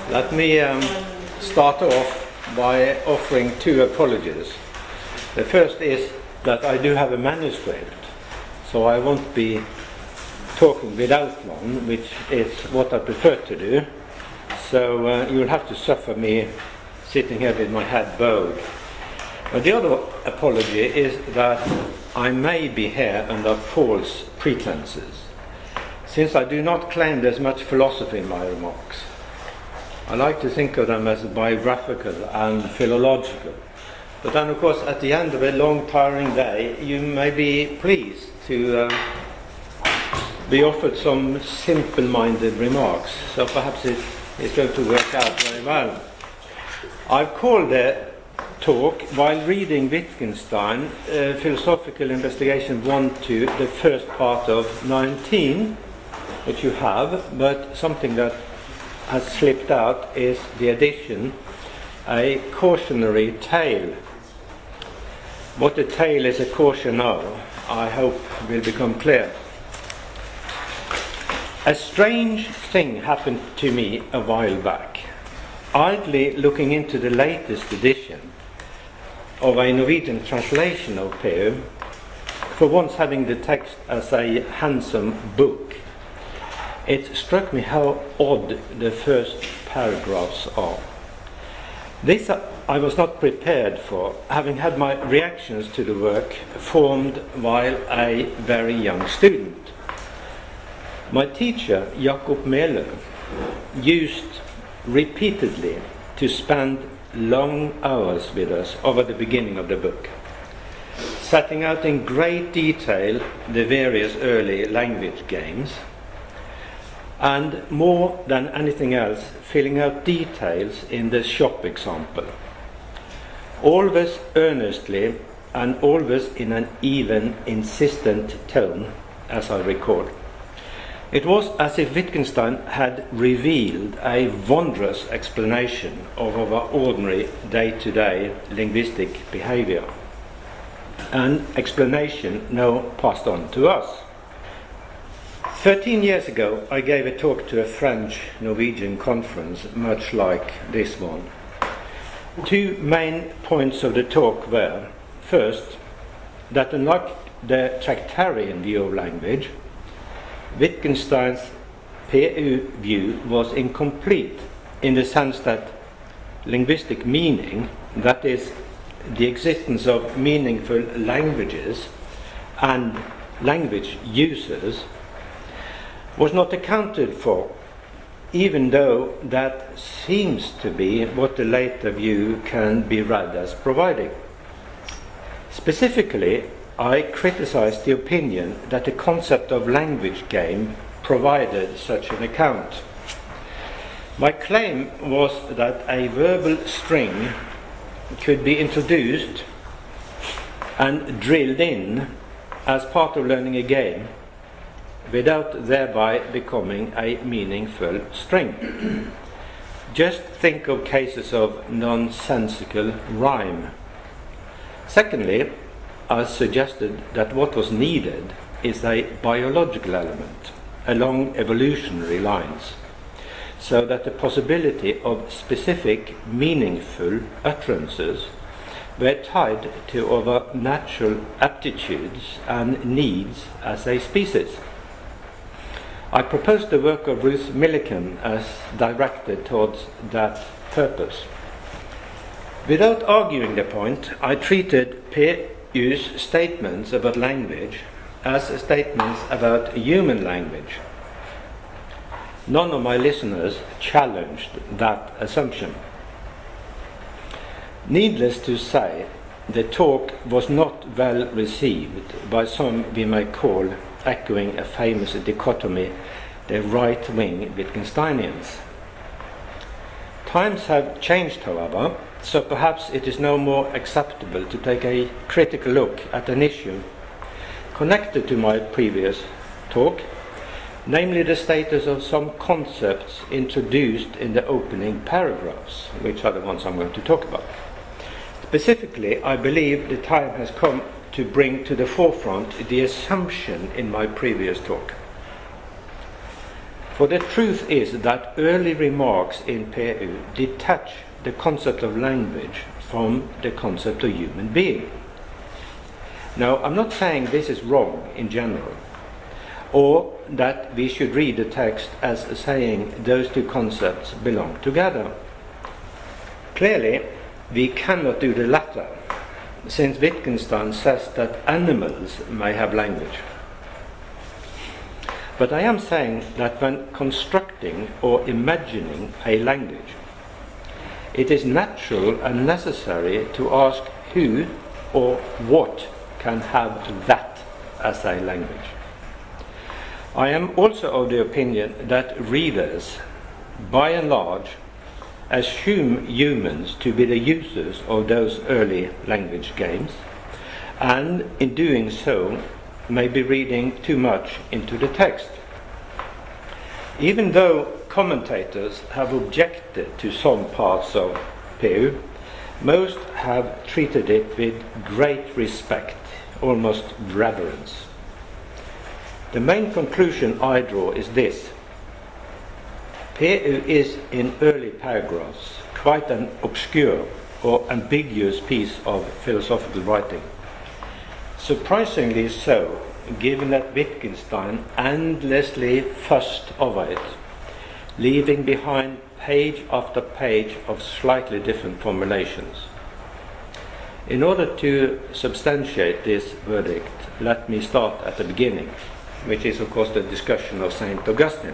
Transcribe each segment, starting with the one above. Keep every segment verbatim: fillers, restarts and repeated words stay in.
Let me um, start off by offering two apologies. The first is that I do have a manuscript, so I won't be talking without one, which is what I prefer to do. So uh, you'll have to suffer me sitting here with my head bowed. But the other apology is that I may be here under false pretenses, since I do not claim there's much philosophy in my remarks. I like to think of them as biographical and philological. But then, of course, at the end of a long, tiring day, you may be pleased to uh, be offered some simple-minded remarks. So perhaps it is going to work out very well. I've called the talk, while reading Wittgenstein, uh, Philosophical Investigation one to the first part of nineteen, which you have, but something that has slipped out is the addition, a cautionary tale. What a tale is a caution of, I hope will become clear. A strange thing happened to me a while back. Idly looking into the latest edition of a Norwegian translation of Pew, for once having the text as a handsome book, it struck me how odd the first paragraphs are. This I was not prepared for, having had my reactions to the work formed while a very young student. My teacher, Jakob Mæhle, used repeatedly to spend long hours with us over the beginning of the book, setting out in great detail the various early language games, and more than anything else, filling out details in the shop example, always earnestly and always in an even, insistent tone, as I recall. It was as if Wittgenstein had revealed a wondrous explanation of our ordinary day-to-day linguistic behavior, an explanation now passed on to us. Thirteen years ago, I gave a talk to a French-Norwegian conference, much like this one. Two main points of the talk were, first, that unlike the tractarian view of language, Wittgenstein's P U view was incomplete in the sense that linguistic meaning, that is, the existence of meaningful languages and language users, was not accounted for, even though that seems to be what the later view can be read as providing. Specifically, I criticized the opinion that the concept of language game provided such an account. My claim was that a verbal string could be introduced and drilled in as part of learning a game without thereby becoming a meaningful string. Just think of cases of nonsensical rhyme. Secondly, I suggested that what was needed is a biological element along evolutionary lines, so that the possibility of specific, meaningful utterances were tied to our natural aptitudes and needs as a species. I proposed the work of Ruth Millikan as directed towards that purpose. Without arguing the point, I treated P U's statements about language as statements about human language. None of my listeners challenged that assumption. Needless to say, the talk was not well received by some we may call, echoing a famous dichotomy, the right-wing Wittgensteinians. Times have changed, however, so perhaps it is no more acceptable to take a critical look at an issue connected to my previous talk, namely the status of some concepts introduced in the opening paragraphs, which are the ones I'm going to talk about. Specifically, I believe the time has come to bring to the forefront the assumption in my previous talk. For the truth is that early remarks in P U detach the concept of language from the concept of human being. Now, I'm not saying this is wrong in general, or that we should read the text as saying those two concepts belong together. Clearly, we cannot do the latter, since Wittgenstein says that animals may have language. But I am saying that when constructing or imagining a language, it is natural and necessary to ask who or what can have that as a language. I am also of the opinion that readers, by and large, assume humans to be the users of those early language games, and in doing so may be reading too much into the text. Even though commentators have objected to some parts of P U, most have treated it with great respect, almost reverence. The main conclusion I draw is this: P U is in early paragraphs quite an obscure or ambiguous piece of philosophical writing. Surprisingly so, given that Wittgenstein endlessly fussed over it, leaving behind page after page of slightly different formulations. In order to substantiate this verdict, let me start at the beginning, which is of course the discussion of Saint Augustine.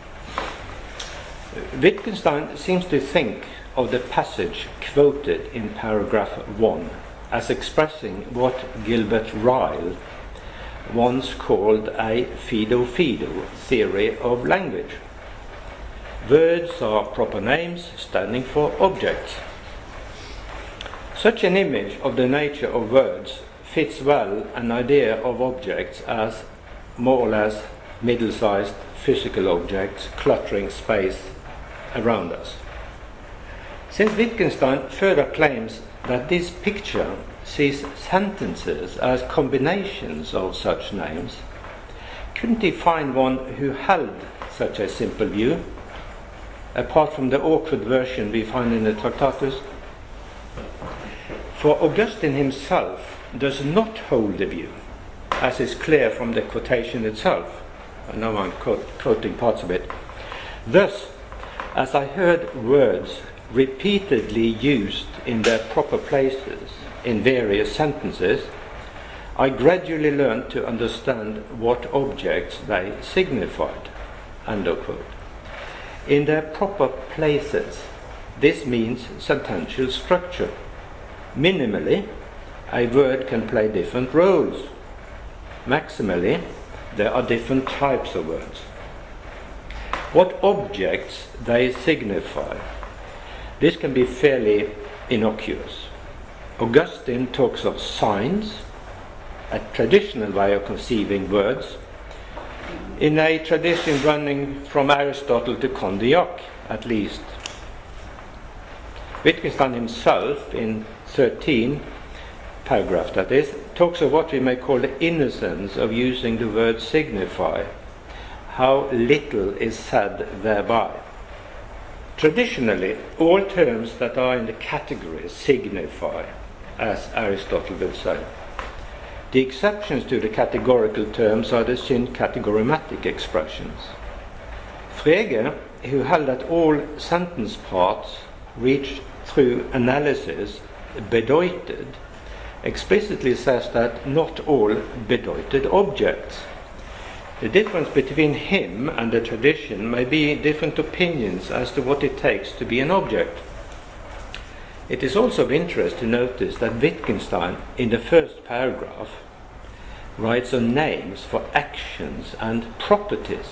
Wittgenstein seems to think of the passage quoted in paragraph one as expressing what Gilbert Ryle once called a fido-fido theory of language. Words are proper names standing for objects. Such an image of the nature of words fits well an idea of objects as more or less middle-sized physical objects cluttering space around us. Since Wittgenstein further claims that this picture sees sentences as combinations of such names, couldn't he find one who held such a simple view, apart from the awkward version we find in the Tractatus? For Augustine himself does not hold the view, as is clear from the quotation itself. I know I'm quote, quoting parts of it. Thus, as I heard words repeatedly used in their proper places in various sentences, I gradually learned to understand what objects they signified. End of quote. In their proper places, this means sentential structure. Minimally, a word can play different roles. Maximally, there are different types of words. What objects they signify, this can be fairly innocuous. Augustine talks of signs, a traditional way of conceiving words, in a tradition running from Aristotle to Condillac, at least. Wittgenstein himself, in thirteen paragraph that is, talks of what we may call the innocence of using the word signify, how little is said thereby. Traditionally, all terms that are in the category signify, as Aristotle will say. The exceptions to the categorical terms are the syncatagorematic expressions. Frege, who held that all sentence parts reach through analysis bedeutet, explicitly says that not all bedeutet objects. The difference between him and the tradition may be different opinions as to what it takes to be an object. It is also of interest to notice that Wittgenstein, in the first paragraph, writes on names for actions and properties.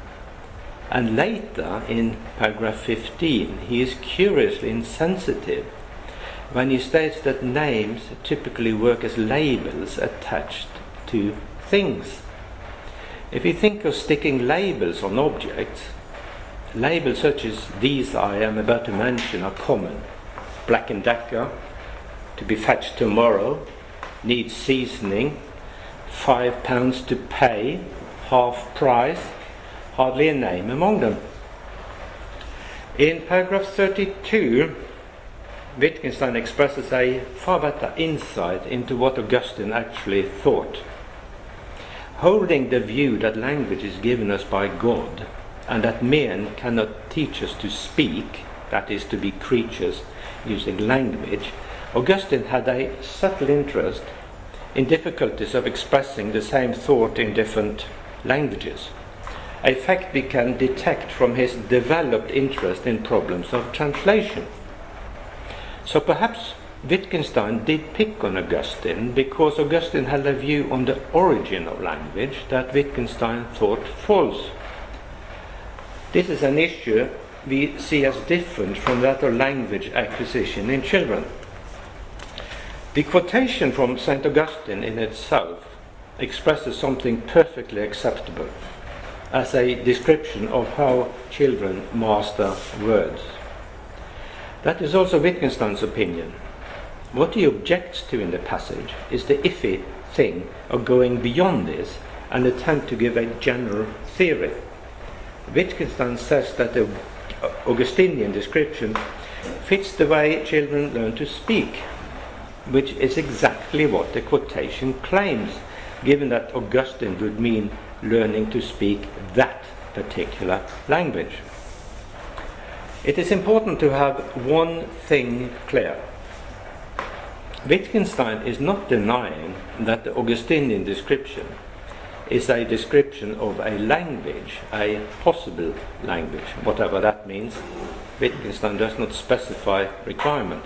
And later, in paragraph fifteen, he is curiously insensitive when he states that names typically work as labels attached to things. If you think of sticking labels on objects, labels such as these I am about to mention are common. Black and Decker, to be fetched tomorrow, needs seasoning, five pounds to pay, half price, hardly a name among them. In paragraph thirty-two, Wittgenstein expresses a far better insight into what Augustine actually thought. Holding the view that language is given us by God, and that men cannot teach us to speak, that is, to be creatures using language, Augustine had a subtle interest in difficulties of expressing the same thought in different languages, a fact we can detect from his developed interest in problems of translation. So perhaps Wittgenstein did pick on Augustine because Augustine had a view on the origin of language that Wittgenstein thought false. This is an issue we see as different from that of language acquisition in children. The quotation from Saint Augustine in itself expresses something perfectly acceptable as a description of how children master words. That is also Wittgenstein's opinion. What he objects to in the passage is the iffy thing of going beyond this and attempt to give a general theory. Wittgenstein says that the Augustinian description fits the way children learn to speak, which is exactly what the quotation claims, given that Augustine would mean learning to speak that particular language. It is important to have one thing clear. Wittgenstein is not denying that the Augustinian description is a description of a language, a possible language, whatever that means. Wittgenstein does not specify requirements.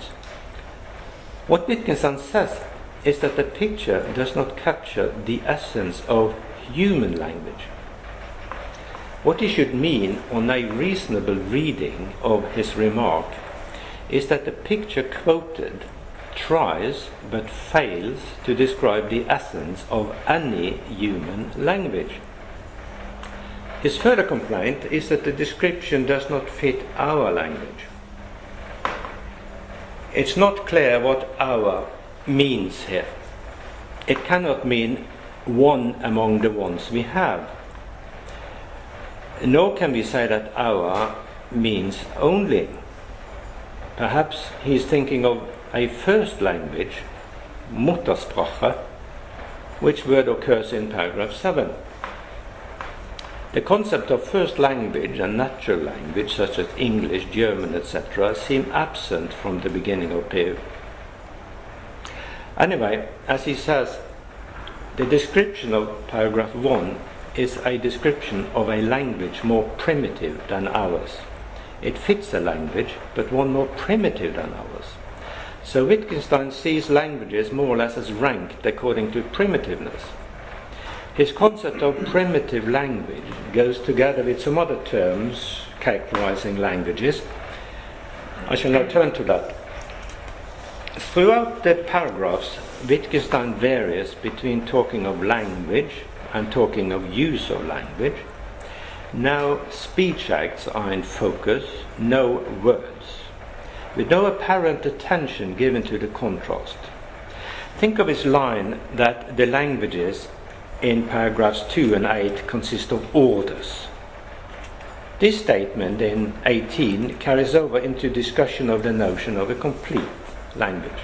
What Wittgenstein says is that the picture does not capture the essence of human language. What he should mean on a reasonable reading of his remark is that the picture quoted tries but fails to describe the essence of any human language. His further complaint is that the description does not fit our language. It's not clear what our means here. It cannot mean one among the ones we have. Nor can we say that our means only. Perhaps he is thinking of a first language, Muttersprache, which word occurs in paragraph seven. The concept of first language and natural language, such as English, German, et cetera, seem absent from the beginning of Pew. Anyway, as he says, the description of paragraph one is a description of a language more primitive than ours. It fits a language, but one more primitive than ours. So Wittgenstein sees languages more or less as ranked according to primitiveness. His concept of primitive language goes together with some other terms characterizing languages. I shall now turn to that. Throughout the paragraphs, Wittgenstein varies between talking of language and talking of use of language. Now speech acts are in focus, no words, with no apparent attention given to the contrast. Think of his line that the languages in paragraphs two and eight consist of orders. This statement in eighteen carries over into discussion of the notion of a complete language.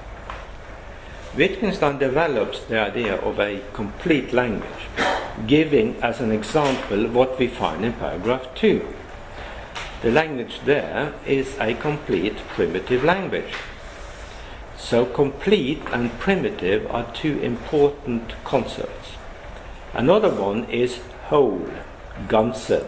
Wittgenstein develops the idea of a complete language, giving as an example what we find in paragraph two. The language there is a complete primitive language. So complete and primitive are two important concepts. Another one is whole, Ganze,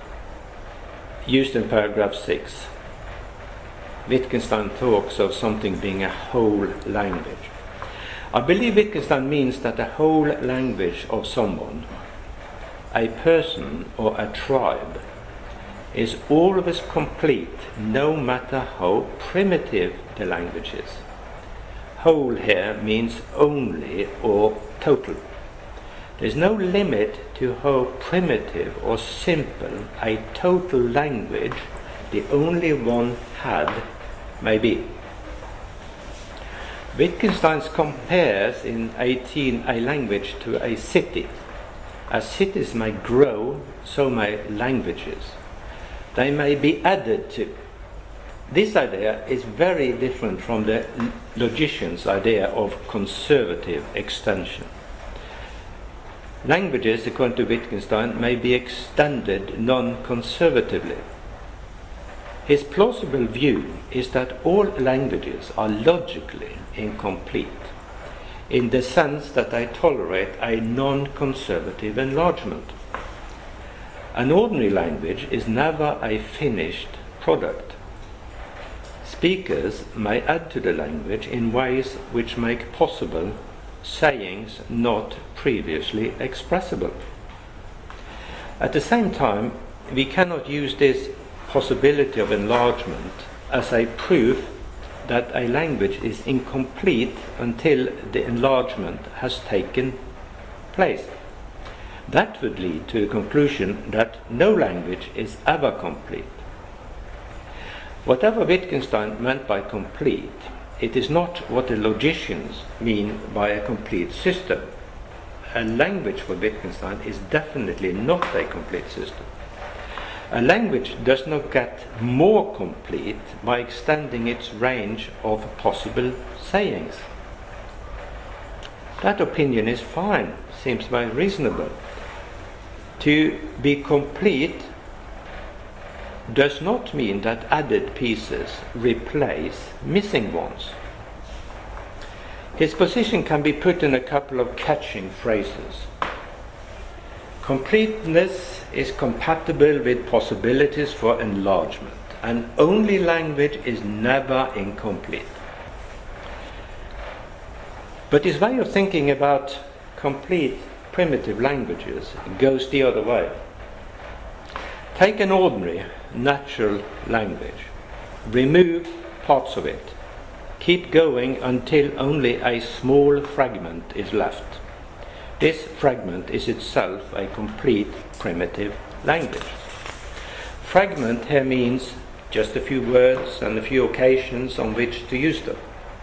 used in paragraph six. Wittgenstein talks of something being a whole language. I believe Wittgenstein means that the whole language of someone, a person or a tribe, is always complete, no matter how primitive the language is. Whole here means only or total. There is no limit to how primitive or simple a total language, the only one had, may be. Wittgenstein compares in eighteen a language to a city, As cities may grow, so may languages. They may be added to. This idea is very different from the logician's idea of conservative extension. Languages, according to Wittgenstein, may be extended non-conservatively. His plausible view is that all languages are logically incomplete, in the sense that they tolerate a non-conservative enlargement. An ordinary language is never a finished product. Speakers may add to the language in ways which make possible sayings not previously expressible. At the same time, we cannot use this possibility of enlargement as a proof that a language is incomplete until the enlargement has taken place. That would lead to the conclusion that no language is ever complete. Whatever Wittgenstein meant by complete, it is not what the logicians mean by a complete system. A language for Wittgenstein is definitely not a complete system. A language does not get more complete by extending its range of possible sayings. That opinion is fine, seems very reasonable. To be complete does not mean that added pieces replace missing ones. His position can be put in a couple of catching phrases. Completeness is compatible with possibilities for enlargement, and only language is never incomplete. But his way of thinking about complete primitive languages goes the other way. Take an ordinary, natural language, remove parts of it, keep going until only a small fragment is left. This fragment is itself a complete primitive language. Fragment here means just a few words and a few occasions on which to use them.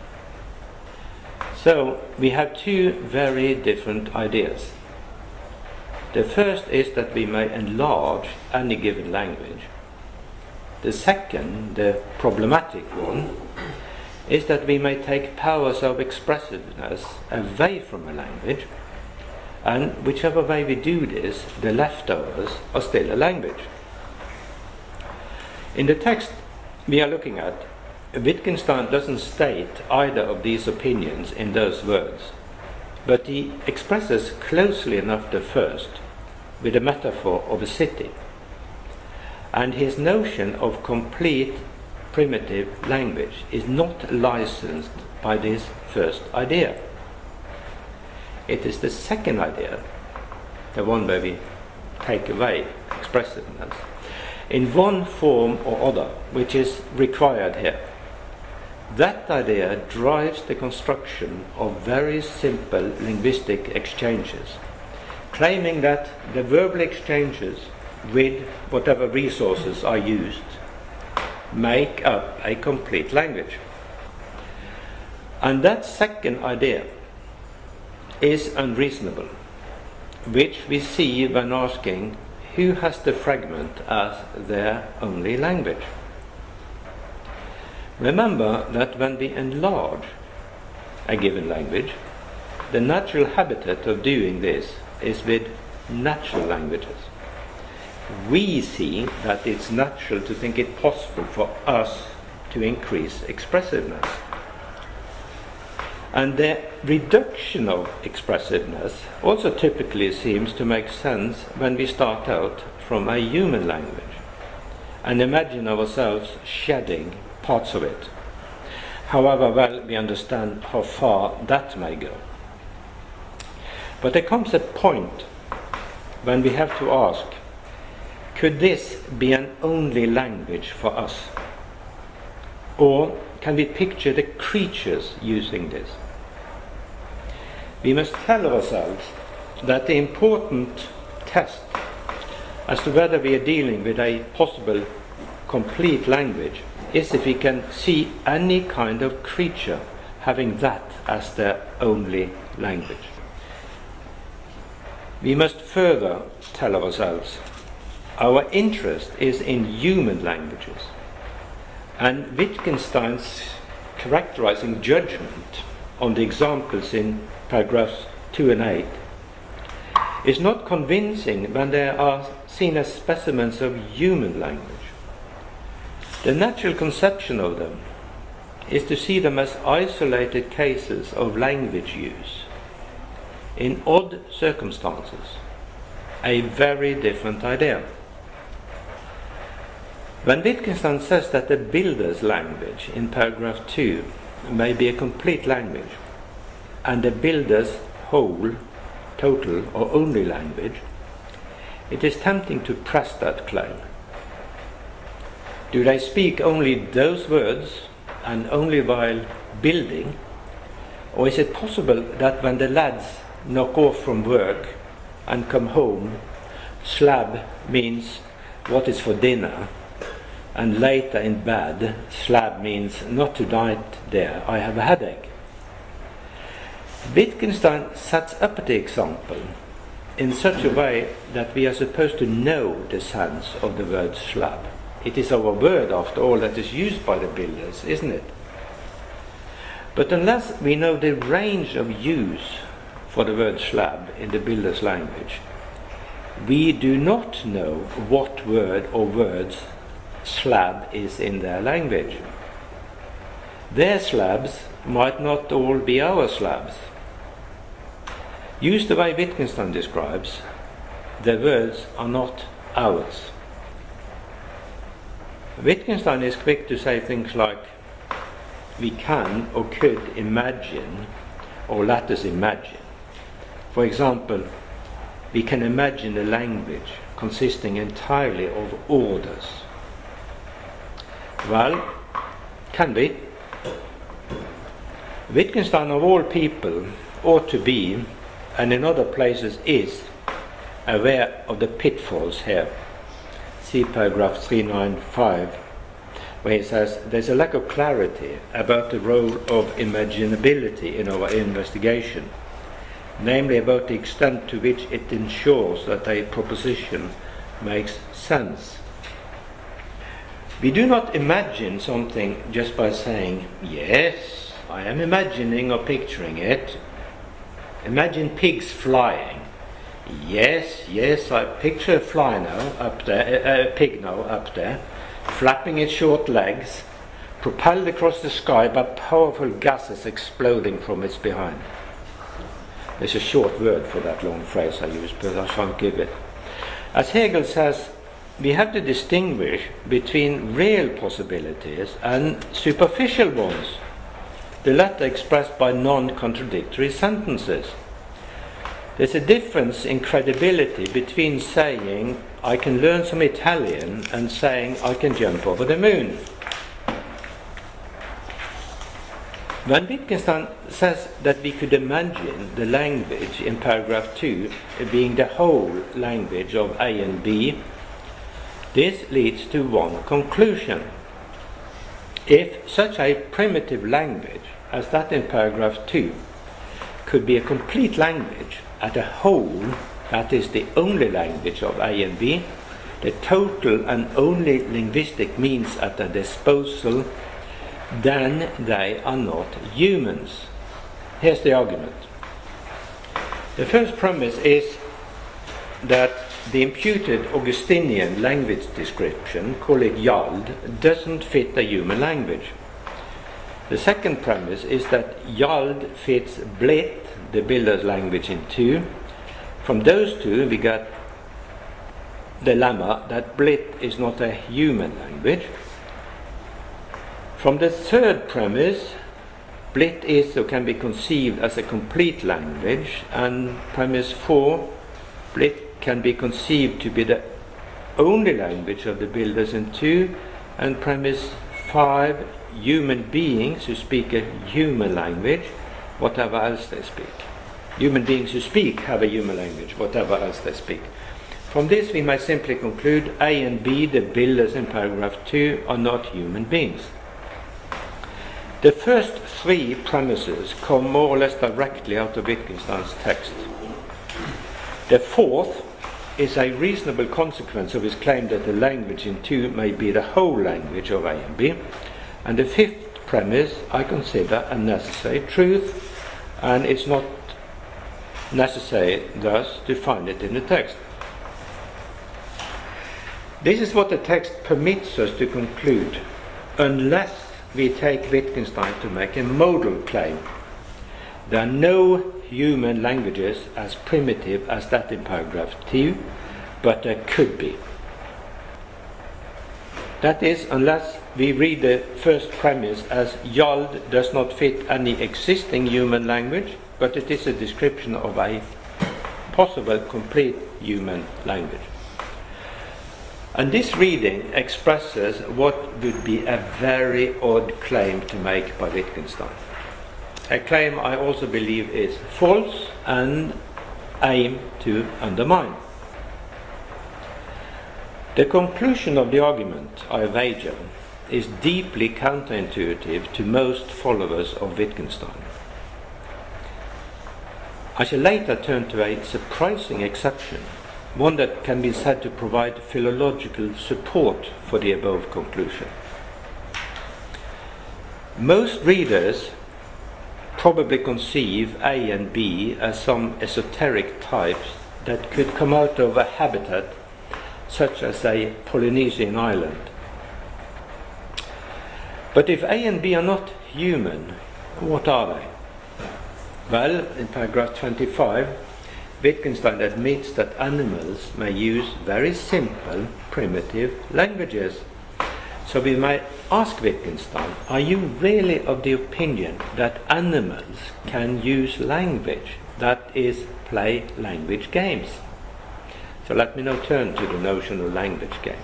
So we have two very different ideas. The first is that we may enlarge any given language. The second, the problematic one, is that we may take powers of expressiveness away from a language, and whichever way we do this, the leftovers are still a language. In the text we are looking at, Wittgenstein doesn't state either of these opinions in those words, but he expresses closely enough the first with a metaphor of a city. And his notion of complete primitive language is not licensed by this first idea. It is the second idea, the one where we take away expressiveness, in one form or other, which is required here. That idea drives the construction of very simple linguistic exchanges, claiming that the verbal exchanges with whatever resources are used make up a complete language. And that second idea is unreasonable, which we see when asking who has the fragment as their only language. Remember that when we enlarge a given language, the natural habitat of doing this is with natural languages. We see that it's natural to think it possible for us to increase expressiveness. And the reduction of expressiveness also typically seems to make sense when we start out from a human language and imagine ourselves shedding parts of it, however well we understand how far that may go. But there comes a point when we have to ask, could this be an only language for us? Or can we picture the creatures using this? We must tell ourselves that the important test as to whether we are dealing with a possible complete language is if we can see any kind of creature having that as their only language. we must further tell ourselves our interest is in human languages, and Wittgenstein's characterizing judgment on the examples in paragraphs two and eight is not convincing when they are seen as specimens of human language. The natural conception of them is to see them as isolated cases of language use in odd circumstances, a very different idea. When Wittgenstein says that the builder's language in paragraph two may be a complete language, and the builder's whole, total or only language, it is tempting to press that claim. Do they speak only those words and only while building? Or is it possible that when the lads knock off from work and come home, slab means what is for dinner, and later in bed, slab means not tonight there, I have a headache? Wittgenstein sets up the example in such a way that we are supposed to know the sense of the word slab. It is our word, after all, that is used by the builders, isn't it? But unless we know the range of use for the word slab in the builder's language, we do not know what word or words slab is in their language. Their slabs might not all be our slabs. Used the way Wittgenstein describes, the words are not ours. Wittgenstein is quick to say things like, we can or could imagine, or let us imagine. For example, we can imagine a language consisting entirely of orders. Well, can we? Wittgenstein, of all people, ought to be, and in other places is, aware of the pitfalls here. See paragraph three ninety-five, where he says there's a lack of clarity about the role of imaginability in our investigation, namely about the extent to which it ensures that a proposition makes sense. We do not imagine something just by saying, yes, I am imagining or picturing it. Imagine pigs flying. Yes, yes, I picture a fly now up there, a, a pig now up there, flapping its short legs, propelled across the sky by powerful gases exploding from its behind. There's a short word for that long phrase I use, but I shan't give it. As Hegel says, we have to distinguish between real possibilities and superficial ones, the latter expressed by non-contradictory sentences. There's a difference in credibility between saying, I can learn some Italian, and saying, I can jump over the moon. When Wittgenstein says that we could imagine the language in paragraph two being the whole language of A and B, this leads to one conclusion. If such a primitive language as that in paragraph two could be a complete language at a whole, that is the only language of A and B, the total and only linguistic means at their disposal, then they are not humans. Here's the argument. The first premise is that the imputed Augustinian language description, call it Yald, doesn't fit a human language. The second premise is that Yald fits Blit, the builder's language, in two. From those two we get the lemma that Blit is not a human language. From the third premise, Blit is or can be conceived as a complete language, and premise four, Blit can be conceived to be the only language of the builders in two, and premise five, human beings who speak a human language, whatever else they speak. Human beings who speak have a human language, whatever else they speak. From this we may simply conclude A and B, the builders in paragraph two, are not human beings. The first three premises come more or less directly out of Wittgenstein's text. The fourth is a reasonable consequence of his claim that the language in two may be the whole language of A and B. And the fifth premise I consider a necessary truth, and it's not necessary thus to find it in the text. This is what the text permits us to conclude, unless we take Wittgenstein to make a modal claim. There are no human languages as primitive as that in paragraph two, but there could be. That is, unless we read the first premise as Yald does not fit any existing human language, but it is a description of a possible complete human language. And this reading expresses what would be a very odd claim to make by Wittgenstein. A claim I also believe is false and aim to undermine. The conclusion of the argument, I wager, is deeply counterintuitive to most followers of Wittgenstein. I shall later turn to a surprising exception, one that can be said to provide philological support for the above conclusion. Most readers probably conceive A and B as some esoteric types that could come out of a habitat such as a Polynesian island. But if A and B are not human, what are they? Well, in paragraph twenty-five, Wittgenstein admits that animals may use very simple, primitive languages. So we might ask Wittgenstein, are you really of the opinion that animals can use language, that is, play language games? So let me now turn to the notion of language game.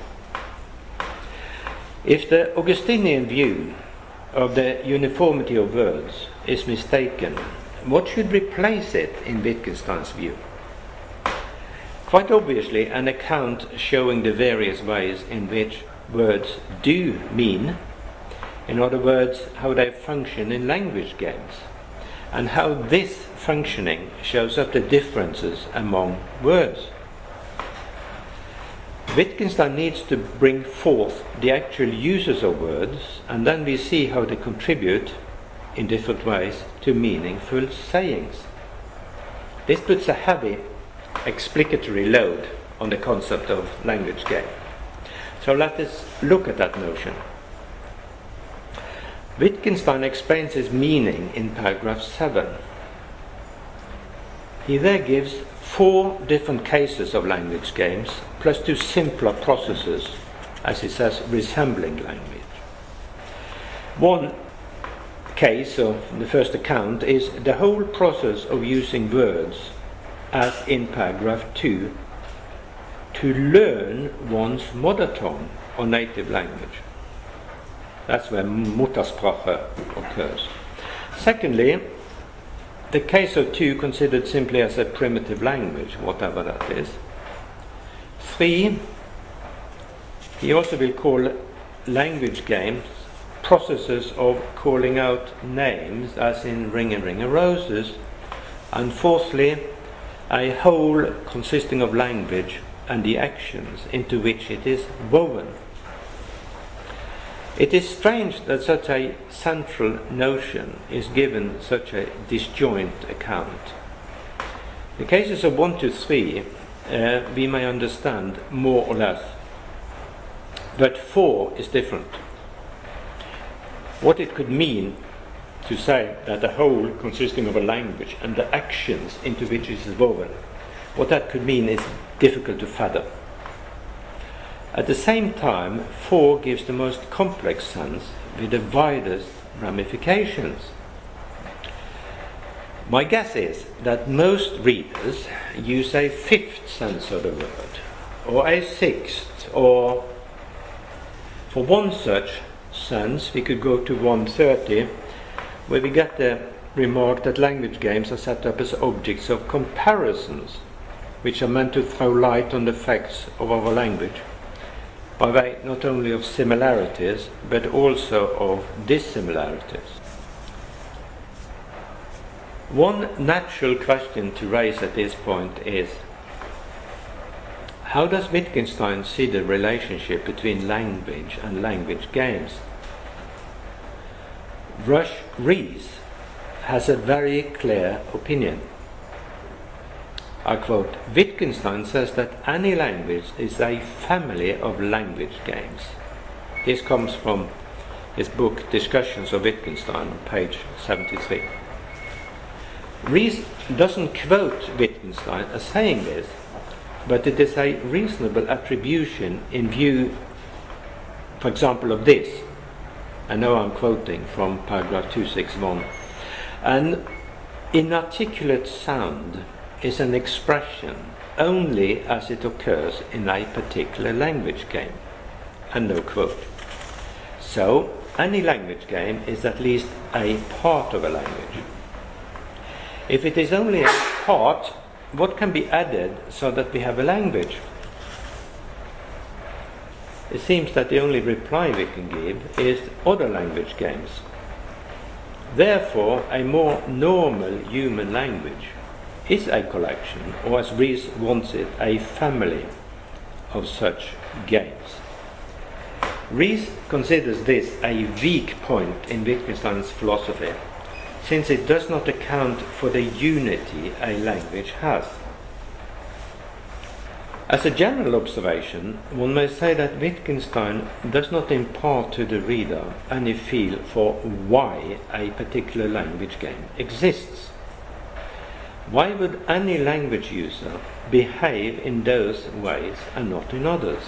If the Augustinian view of the uniformity of words is mistaken, what should replace it in Wittgenstein's view? Quite obviously, an account showing the various ways in which words do mean, in other words, how they function in language games, and how this functioning shows up the differences among words. Wittgenstein needs to bring forth the actual uses of words, and then we see how they contribute in different ways to meaningful sayings. This puts a heavy explicatory load on the concept of language game. So let us look at that notion. Wittgenstein explains his meaning in paragraph seven. He there gives four different cases of language games, plus two simpler processes, as he says, resembling language. One case, or the first account, is the whole process of using words, as in paragraph two, to learn one's mother tongue or native language. That's where Muttersprache occurs. Secondly, the case of two considered simply as a primitive language, whatever that is. Three, he also will call language games processes of calling out names, as in Ring a Ring a Roses. And fourthly, a whole consisting of language and the actions into which it is woven. It is strange that such a central notion is given such a disjoint account. The cases of one to three uh, we may understand more or less, but four is different. What it could mean to say that the whole consisting of a language and the actions into which it is woven, what that could mean is difficult to fathom. At the same time, four gives the most complex sense with the widest ramifications. My guess is that most readers use a fifth sense of the word, or a sixth, or for one such sense we could go to one thirty, where we get the remark that language games are set up as objects of comparisons, which are meant to throw light on the facts of our language, by way not only of similarities, but also of dissimilarities. One natural question to raise at this point is, how does Wittgenstein see the relationship between language and language games? Rush Rees has a very clear opinion. I quote, Wittgenstein says that any language is a family of language games. This comes from his book Discussions of Wittgenstein on page seventy-three. Rees doesn't quote Wittgenstein as saying this, but it is a reasonable attribution in view, for example, of this. I know I'm quoting from paragraph two sixty-one. An inarticulate sound is an expression only as it occurs in a particular language game. And no quote. So, any language game is at least a part of a language. If it is only a part, what can be added so that we have a language? It seems that the only reply we can give is other language games. Therefore, a more normal human language is a collection, or as Rees wants it, a family of such games. Rees considers this a weak point in Wittgenstein's philosophy, since it does not account for the unity a language has. As a general observation, one may say that Wittgenstein does not impart to the reader any feel for why a particular language game exists. Why would any language user behave in those ways and not in others?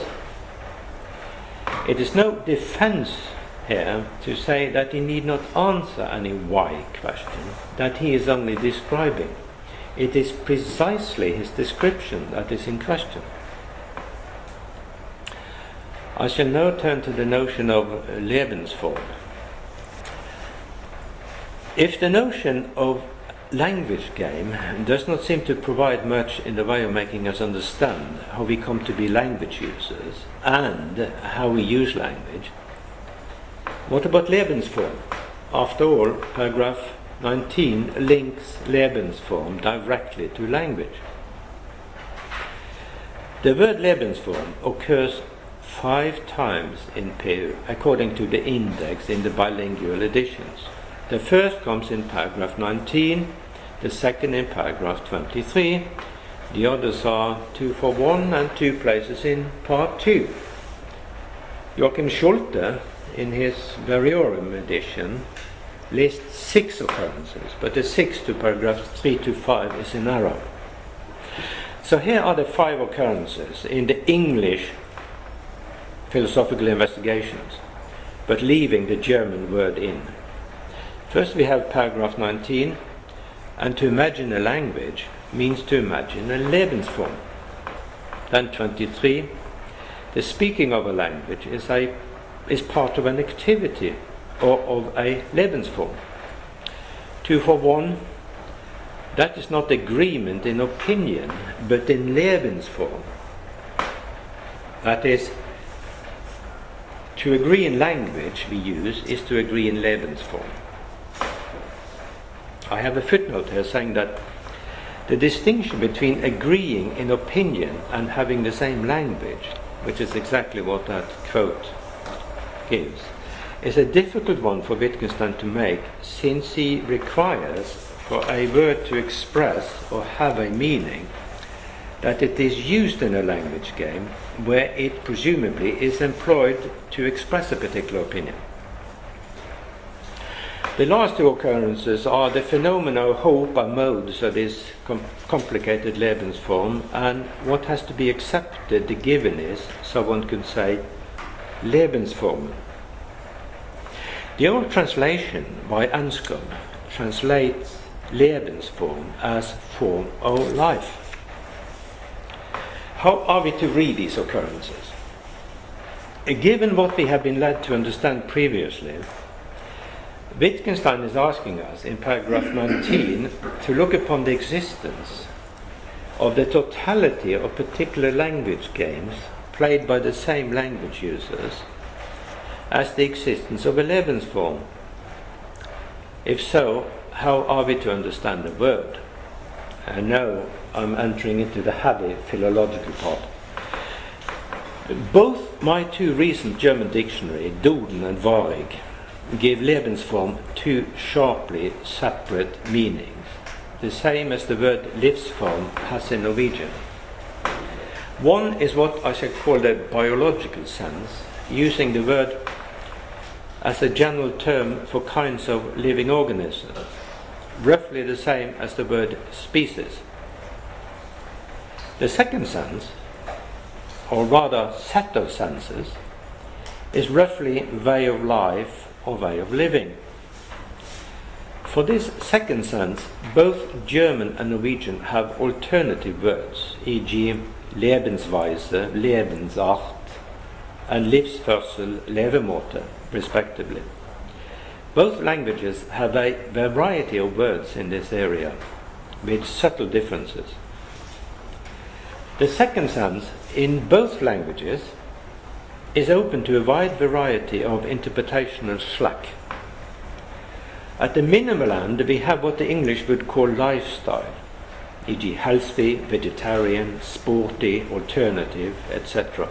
It is no defense here to say that he need not answer any why question that he is only describing. It is precisely his description that is in question. I shall now turn to the notion of Lebensform. If the notion of language game does not seem to provide much in the way of making us understand how we come to be language users and how we use language, what about Lebensform? After all, paragraph nineteen links Lebensform directly to language. The word Lebensform occurs five times in Peu, according to the index in the bilingual editions. The first comes in paragraph nineteen, the second in paragraph twenty-three, the others are two for one and two places in part two. Joachim Schulte, in his Variorum edition, lists six occurrences, but the sixth to paragraphs three to five is in error. So here are the five occurrences in the English philosophical investigations, but leaving the German word in. First we have paragraph nineteen, and to imagine a language means to imagine a Lebensform. Then twenty-three, the speaking of a language is a is part of an activity or of a Lebensform. Two for one, that is not agreement in opinion, but in Lebensform. That is, to agree in language we use is to agree in Lebensform. I have a footnote here saying that the distinction between agreeing in opinion and having the same language, which is exactly what that quote gives, is a difficult one for Wittgenstein to make, since he requires for a word to express or have a meaning that it is used in a language game where it presumably is employed to express a particular opinion. The last two occurrences are the phenomena of hope and modes of this com- complicated Lebensform, and what has to be accepted, the given is, so one could say, Lebensformen. The old translation by Anscombe translates Lebensform as form of life. How are we to read these occurrences? Given what we have been led to understand previously, Wittgenstein is asking us in paragraph nineteen to look upon the existence of the totality of particular language games played by the same language users as the existence of a Lebensform. If so, how are we to understand the word? And now I'm entering into the heavy philological part. Both my two recent German dictionaries, Duden and Varig, give Lebensform two sharply separate meanings, the same as the word livsform has in Norwegian. One is what I shall call the biological sense, using the word as a general term for kinds of living organisms, roughly the same as the word species. The second sense, or rather set of senses, is roughly way of life or way of living. For this second sense, both German and Norwegian have alternative words, for example Lebensweise, Lebensart, and Livsførsel, Levemåte, respectively. Both languages have a variety of words in this area, with subtle differences. The second sense in both languages is open to a wide variety of interpretational slack. At the minimal end, we have what the English would call lifestyle, for example healthy, vegetarian, sporty, alternative, et cetera.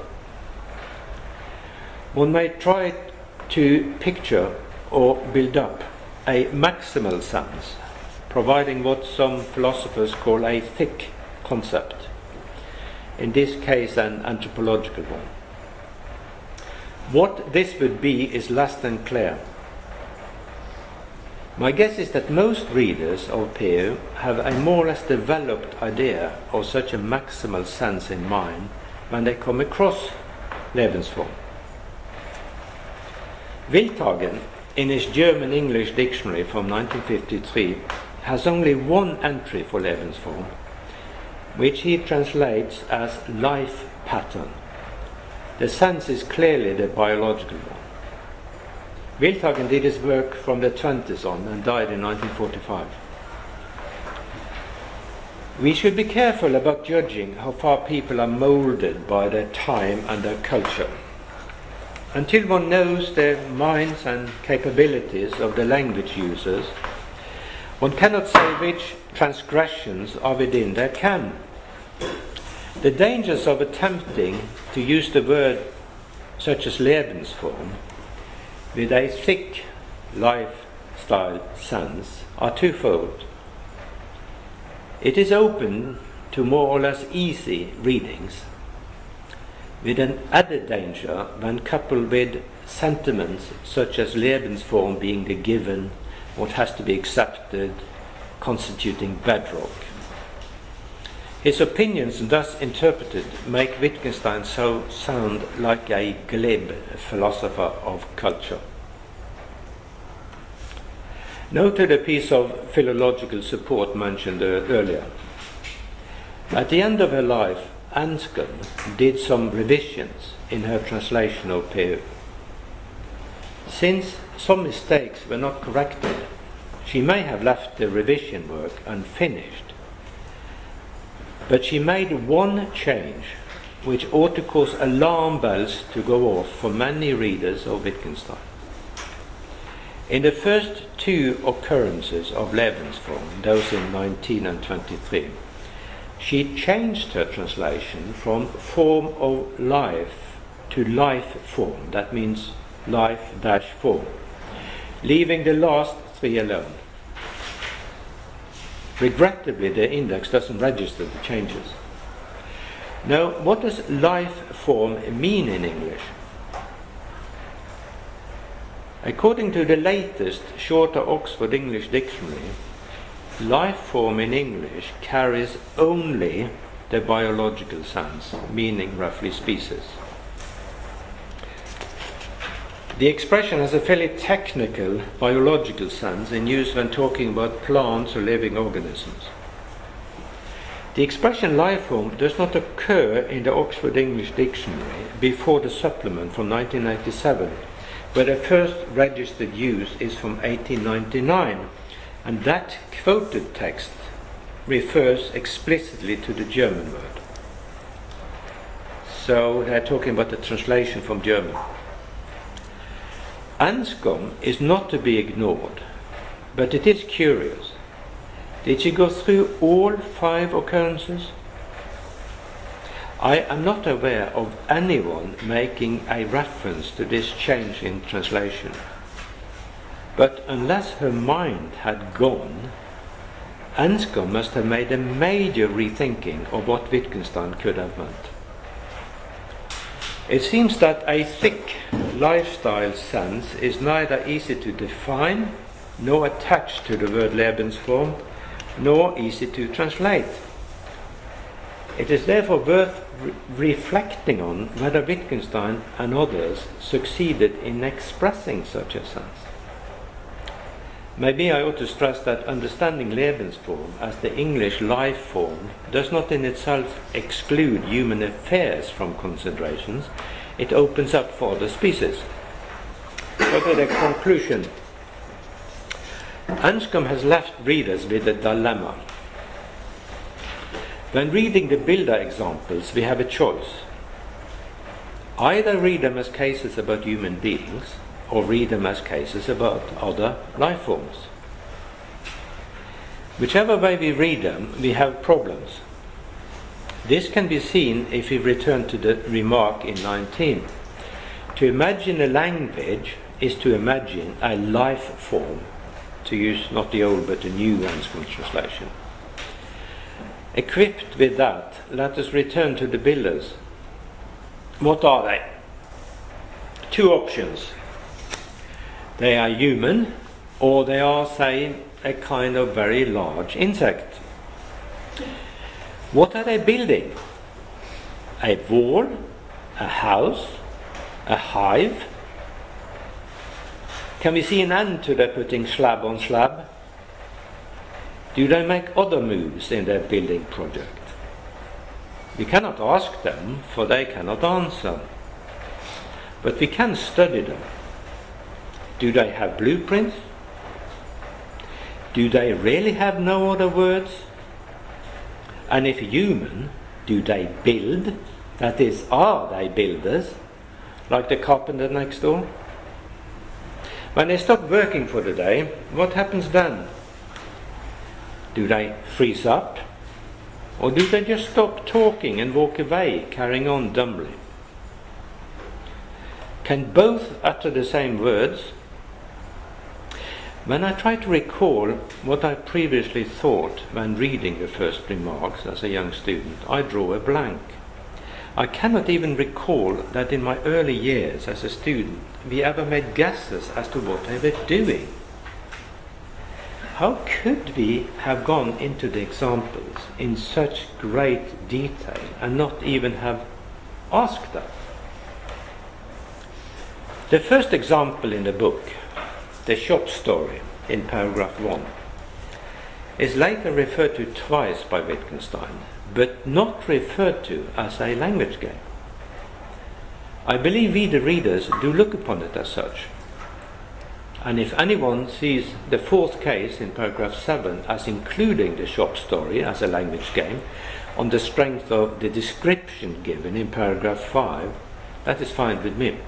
One may try to picture or build up a maximal sense, providing what some philosophers call a thick concept, in this case an anthropological one. What this would be is less than clear. My guess is that most readers of Peer have a more or less developed idea of such a maximal sense in mind when they come across Lebensform. Wildhagen, in his German-English dictionary from nineteen fifty-three, has only one entry for Lebensform, which he translates as life pattern. The sense is clearly the biological one. Wildhagen did his work from the twenties on and died in nineteen forty-five. We should be careful about judging how far people are moulded by their time and their culture. Until one knows the minds and capabilities of the language users, one cannot say which transgressions are within their ken. The dangers of attempting to use the word such as Lebensform with a thick lifestyle sense are twofold. It is open to more or less easy readings, with an added danger when coupled with sentiments such as Lebensform being the given, what has to be accepted, constituting bedrock. His opinions, thus interpreted, make Wittgenstein so sound like a glib philosopher of culture. Note to the piece of philological support mentioned earlier. At the end of her life, Anscombe did some revisions in her translation of Peer. Since some mistakes were not corrected, she may have left the revision work unfinished. But she made one change which ought to cause alarm bells to go off for many readers of Wittgenstein. In the first two occurrences of Lebensform, those in nineteen and twenty-three, she changed her translation from form of life to life form, that means life dash form, leaving the last three alone. Regrettably, the index doesn't register the changes. Now, what does life form mean in English? According to the latest shorter Oxford English Dictionary, life form in English carries only the biological sense, meaning roughly species. The expression has a fairly technical biological sense in use when talking about plants or living organisms. The expression life form does not occur in the Oxford English Dictionary before the supplement from nineteen ninety-seven, where the first registered use is from eighteen ninety-nine, and that quoted text refers explicitly to the German word. So they're talking about the translation from German. Anscombe is not to be ignored, but it is curious. Did she go through all five occurrences? I am not aware of anyone making a reference to this change in translation. But unless her mind had gone, Anscombe must have made a major rethinking of what Wittgenstein could have meant. It seems that a thick lifestyle sense is neither easy to define, nor attached to the word Lebensform, nor easy to translate. It is therefore worth re reflecting on whether Wittgenstein and others succeeded in expressing such a sense. Maybe I ought to stress that understanding Lebensform as the English life form does not in itself exclude human affairs from considerations. It opens up for other species. So to the conclusion. Anscombe has left readers with a dilemma. When reading the Bilder examples, we have a choice. Either read them as cases about human beings, or read them as cases about other life forms. Whichever way we read them, we have problems. This can be seen if we return to the remark in nineteen. To imagine a language is to imagine a life form, to use not the old but the new Anscombe translation. Equipped with that, let us return to the Bilders. What are they? Two options. They are human, or they are, say, a kind of very large insect. What are they building? A wall? A house? A hive? Can we see an end to their putting slab on slab? Do they make other moves in their building project? We cannot ask them, for they cannot answer. But we can study them. Do they have blueprints? Do they really have no other words? And if human, do they build? That is, are they builders, like the carpenter next door? When they stop working for the day, what happens then? Do they freeze up? Or do they just stop talking and walk away, carrying on dumbly? Can both utter the same words? When I try to recall what I previously thought when reading the first remarks as a young student, I draw a blank. I cannot even recall that in my early years as a student we ever made guesses as to what they were doing. How could we have gone into the examples in such great detail and not even have asked that? The first example in the book, the shop story in paragraph one, is later referred to twice by Wittgenstein, but not referred to as a language game. I believe we, the readers, do look upon it as such. And if anyone sees the fourth case in paragraph seven as including the shop story as a language game, on the strength of the description given in paragraph five, that is fine with me.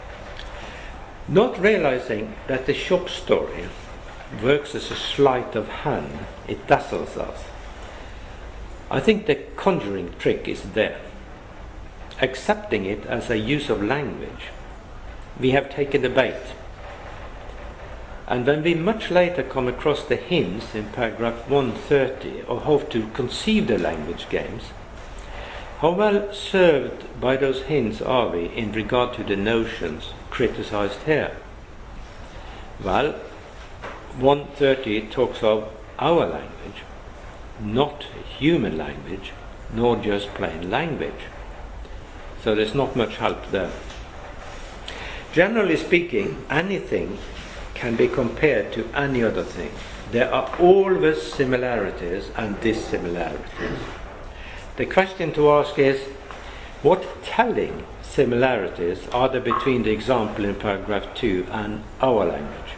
Not realizing that the shop story works as a sleight of hand, it dazzles us. I think the conjuring trick is there. Accepting it as a use of language, we have taken the bait. And when we much later come across the hints in paragraph one thirty of how to conceive the language games, how well served by those hints are we in regard to the notions criticized here? Well, one thirty talks of our language, not human language, nor just plain language. So there's not much help there. Generally speaking, anything can be compared to any other thing. There are always similarities and dissimilarities. The question to ask is, what telling similarities are there between the example in paragraph two and our language?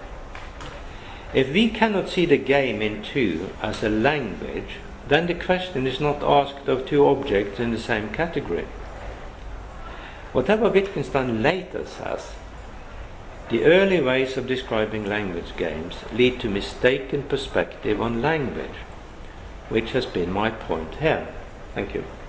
If we cannot see the game in two as a language, then the question is not asked of two objects in the same category. Whatever Wittgenstein later says, the early ways of describing language games lead to mistaken perspective on language, which has been my point here. Thank you.